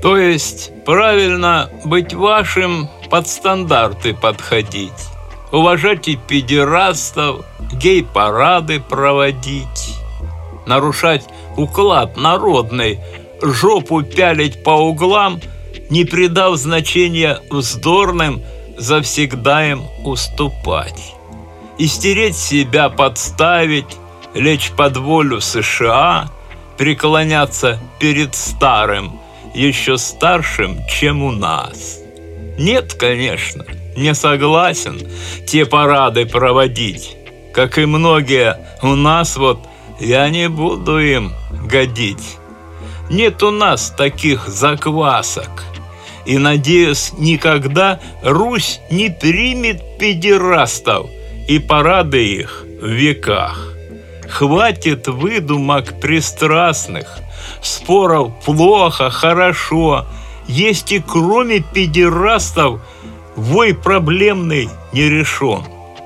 То есть правильно быть вашим, под стандарты подходить, уважать и педерастов, гей-парады проводить, нарушать уклад народный, жопу пялить по углам, не придав значения вздорным, завсегда им уступать. Истереть себя, подставить, лечь под волю США, преклоняться перед старым, еще старшим, чем у нас. Нет, конечно, не согласен те парады проводить, как и многие у нас, вот я не буду им годить. Нет у нас таких заквасок, и, надеюсь, никогда Русь не примет педерастов и парады их в веках. Хватит выдумок пристрастных, споров плохо, хорошо. Есть и кроме педерастов вой проблемный не решен.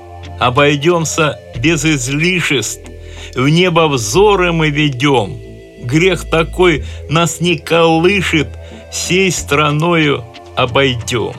Обойдемся без излишеств, в небо взоры мы ведем. Грех такой нас не колышет, сей страною обойдем.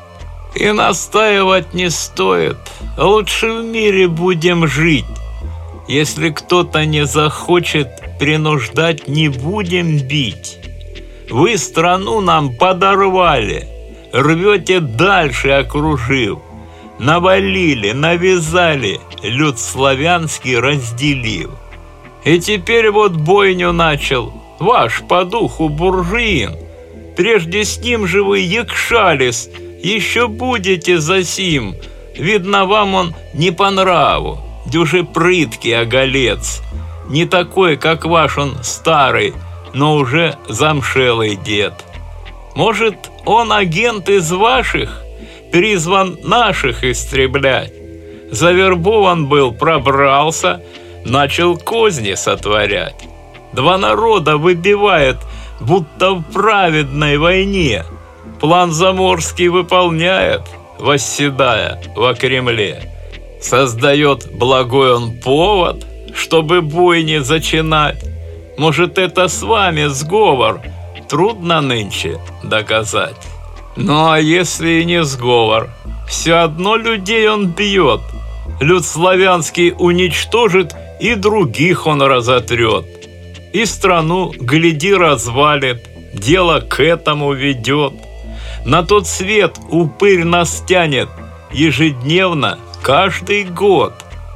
И настаивать не стоит, лучше в мире будем жить. Если кто-то не захочет, принуждать не будем бить. Вы страну нам подорвали, рвете дальше, окружив. Навалили, навязали, люд славянский разделив. И теперь вот бойню начал ваш по духу буржуин. Прежде с ним же вы якшались, еще будете за сим. Видно, вам он не по нраву, дюже прыткий оголец. Не такой, как ваш он старый, но уже замшелый дед. Может, он агент из ваших, призван наших истреблять. Завербован был, пробрался, начал козни сотворять. Два народа выбивает, будто в праведной войне. План заморский выполняет, восседая во Кремле. Создает благой он повод, чтобы бойни зачинать. Может, это с вами сговор, трудно нынче доказать. Ну а если и не сговор, все одно людей он бьет. Люд славянский уничтожит, и других он разотрет. И страну, гляди, развалит, дело к этому ведет. На тот свет упырь нас тянет ежедневно, каждый год.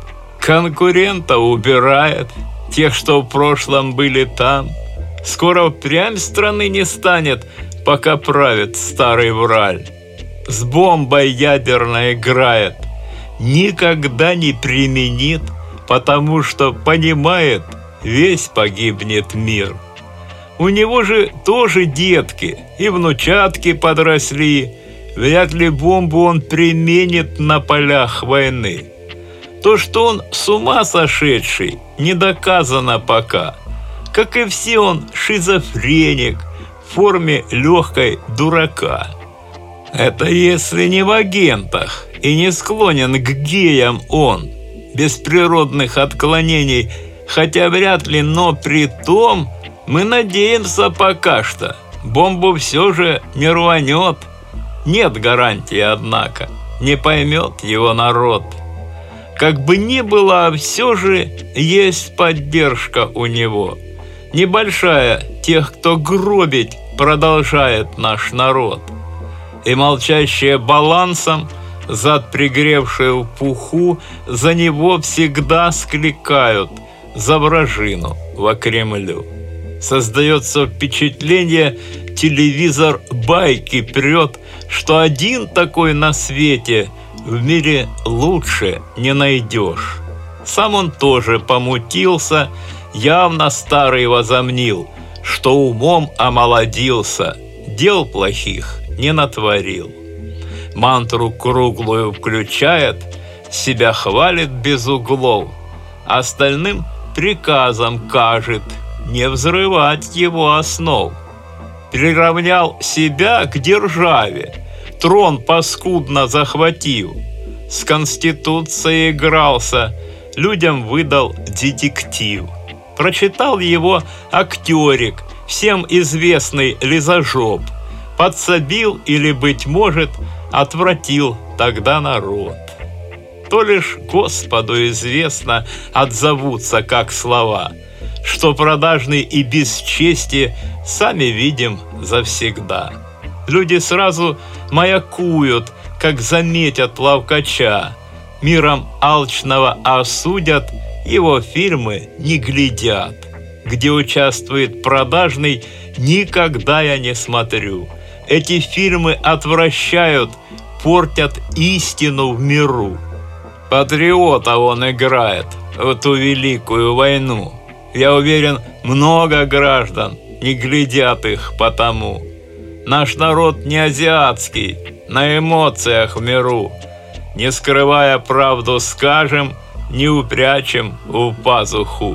Конкурента убирает, тех, что в прошлом были там. Скоро впрямь страны не станет, пока правит старый враль. С бомбой ядерной играет, никогда не применит, потому что понимает, весь погибнет мир. У него же тоже детки и внучатки подросли, вряд ли бомбу он применит на полях войны. То, что он с ума сошедший, не доказано пока. Как и все, он шизофреник в форме легкой дурака. Это если не в агентах и не склонен к геям он, без природных отклонений, хотя вряд ли, но при том мы надеемся пока что, бомбу все же не рванет. Нет гарантии, однако, не поймет его народ. Как бы ни было, все же есть поддержка у него. Небольшая тех, кто гробить продолжает наш народ. И молчащие балансом, зад пригревшие в пуху, за него всегда скликают, за вражину во Кремлю. Создается впечатление, телевизор байки прет, что один такой на свете в мире лучше не найдешь. Сам он тоже помутился, явно старый возомнил, что умом омолодился, дел плохих не натворил. Мантру круглую включает, себя хвалит без углов, остальным приказом кажет не взрывать его основ. Приравнял себя к державе, трон паскудно захватил, с Конституцией игрался, людям выдал детектив. Прочитал его актерик, всем известный лизожоп, подсобил или, быть может, отвратил тогда народ. То лишь Господу известно, отзовутся как слова, что продажный и бесчестие сами видим завсегда. Люди сразу маякуют, как заметят ловкача, миром алчного осудят, его фильмы не глядят. Где участвует продажный, никогда я не смотрю. Эти фильмы отвращают, портят истину в миру. Патриота он играет в ту великую войну. Я уверен, много граждан не глядят их потому. Наш народ не азиатский, на эмоциях в миру. Не скрывая правду скажем, не упрячем в пазуху.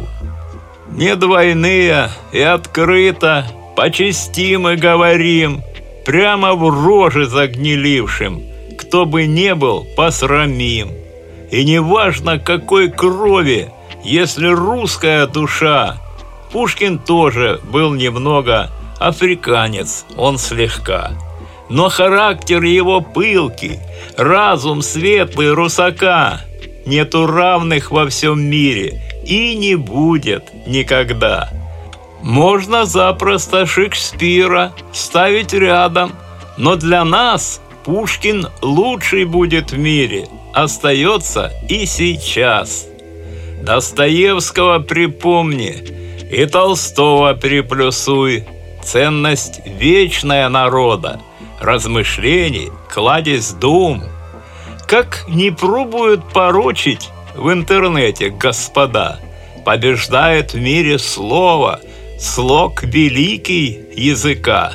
Не двойные и открыто, по части мы говорим, прямо в рожи загнилившим, кто бы не был, посрамим. И неважно, какой крови, если русская душа. Пушкин тоже был немного африканец, он слегка. Но характер его пылкий, разум светлый русака. Нету равных во всем мире и не будет никогда. Можно запросто Шекспира ставить рядом, но для нас Пушкин лучший будет в мире, остается и сейчас. Достоевского припомни и Толстого приплюсуй, ценность вечная народа, размышлений, кладезь дум. Как не пробуют порочить в интернете, господа, побеждает в мире слово, слог великий языка.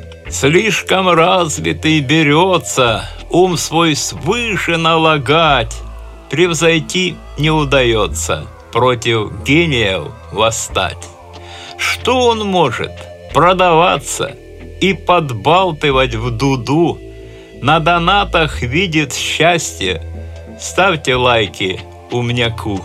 Слишком развитый берется ум свой свыше налагать, превзойти не удается, против гениев восстать. Что он может? Продаваться и подбалтывать в дуду, на донатах видит счастье, ставьте лайки умняку.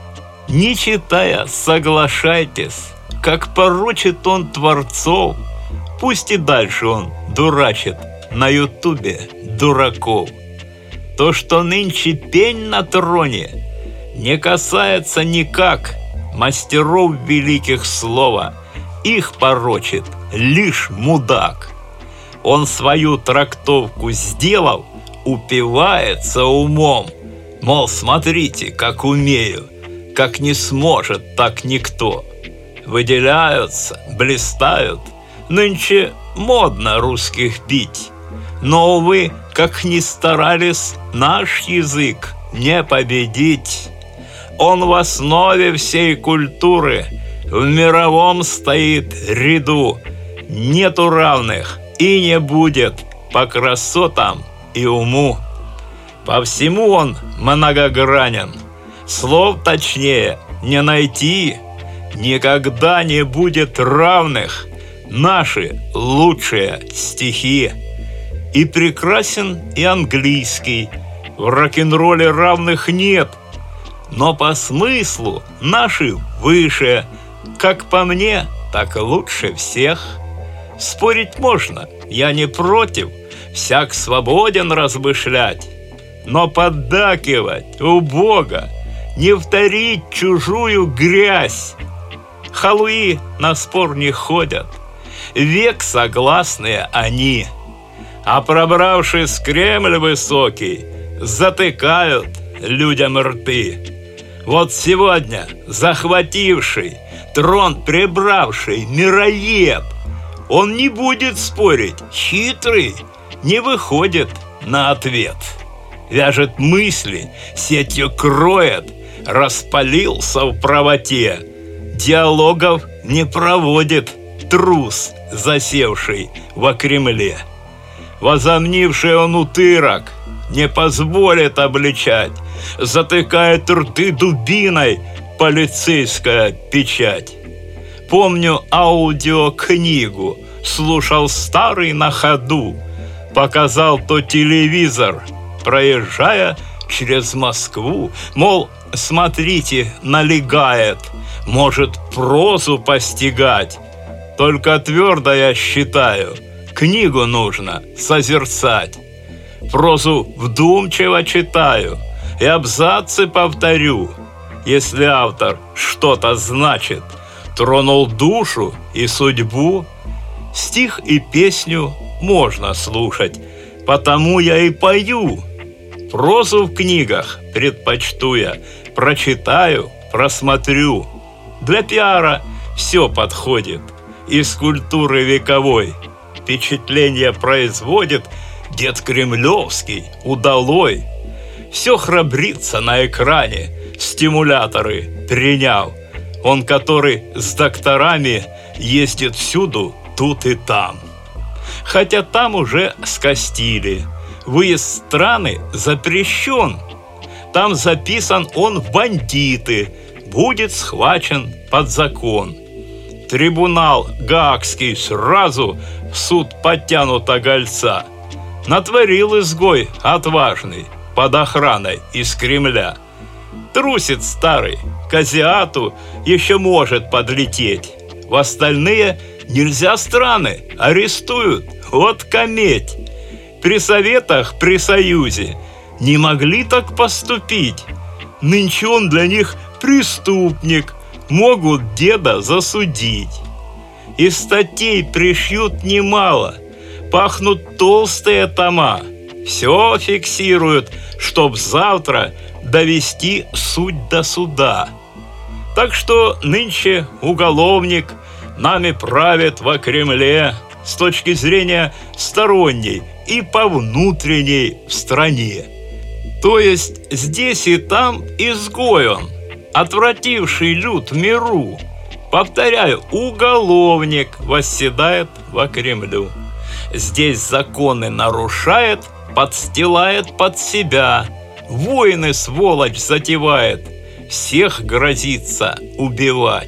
Не читая, соглашайтесь, как порочит он творцов, пусть и дальше он дурачит на ютубе дураков. То, что нынче пень на троне, не касается никак мастеров великих слова, их порочит лишь мудак. Он свою трактовку сделал, упивается умом, мол, смотрите, как умею, как не сможет так никто. Выделяются, блистают, нынче модно русских бить. Но, увы, как ни старались, наш язык не победить. Он в основе всей культуры, в мировом стоит ряду. Нету равных и не будет по красотам и уму. По всему он многогранен, слов точнее не найти. Никогда не будет равных наши лучшие стихи. И прекрасен и английский, в рок-н-ролле равных нет, но по смыслу наши выше, как по мне, так лучше всех. Спорить можно, я не против, всяк свободен размышлять, но поддакивать убого, не вторить чужую грязь. Халуи на спор не ходят, век согласные они, а пробравшись в Кремль высокий, затыкают людям рты. Вот сегодня захвативший, трон прибравший мироед, он не будет спорить, хитрый, не выходит на ответ. Вяжет мысли, сетью кроет, распалился в правоте. Диалогов не проводит трус, засевший во Кремле. Возомнивший он утырок не позволит обличать, затыкает рты дубиной полицейская печать. Помню аудиокнигу, слушал старый на ходу, показал то телевизор, проезжая через Москву, мол, смотрите, налегает, может прозу постигать. Только твердо я считаю, книгу нужно созерцать. Прозу вдумчиво читаю и абзацы повторю. Если автор что-то значит, тронул душу и судьбу, стих и песню можно слушать, потому я и пою. Прозу в книгах предпочту я, прочитаю, просмотрю. Для пиара все подходит, из культуры вековой. Впечатление производит дед кремлевский, удалой. Все храбрится на экране, стимуляторы принял. Он, который с докторами ездит всюду, тут и там. Хотя там уже скостили, выезд в страны запрещен. Там записан он в бандиты, будет схвачен под закон. Трибунал Гаагский сразу в суд подтянут огольца. Натворил изгой отважный под охраной из Кремля. Трусит старый, к азиату еще может подлететь. В остальные нельзя страны, арестуют, вот кометь. При советах, при союзе не могли так поступить. Нынче он для них преступник, могут деда засудить. И статей пришьют немало, пахнут толстые тома. Все фиксируют, чтоб завтра довести суть до суда. Так что нынче уголовник нами правит во Кремле с точки зрения сторонней и по внутренней в стране. То есть здесь и там изгой он, отвративший люд в миру. Повторяю, уголовник восседает во Кремлю. Здесь законы нарушает, подстилает под себя, войны сволочь затевает, всех грозится убивать.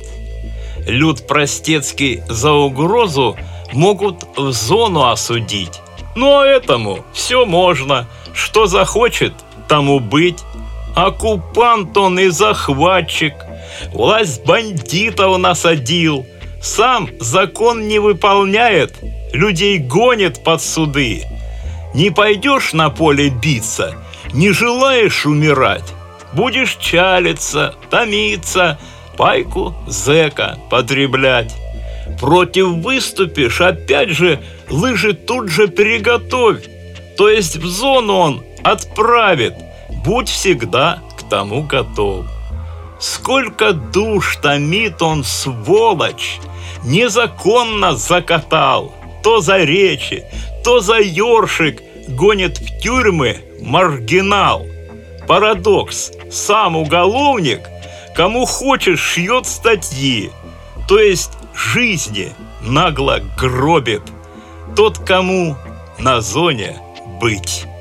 Люд простецкий за угрозу могут в зону осудить. Ну а этому все можно, что захочет, тому быть. Оккупант он и захватчик, власть бандитов насадил, сам закон не выполняет, людей гонит под суды. Не пойдешь на поле биться, не желаешь умирать, будешь чалиться, томиться, пайку зэка потреблять. Против выступишь, опять же, лыжи тут же приготовь, то есть в зону он отправит, будь всегда к тому готов. Сколько душ томит он, сволочь, незаконно закатал, то за речи, то за ёршик гонит в тюрьмы маргинал. Парадокс, сам уголовник, кому хочешь шьет статьи, то есть жизни нагло гробит тот, кому на зоне быть.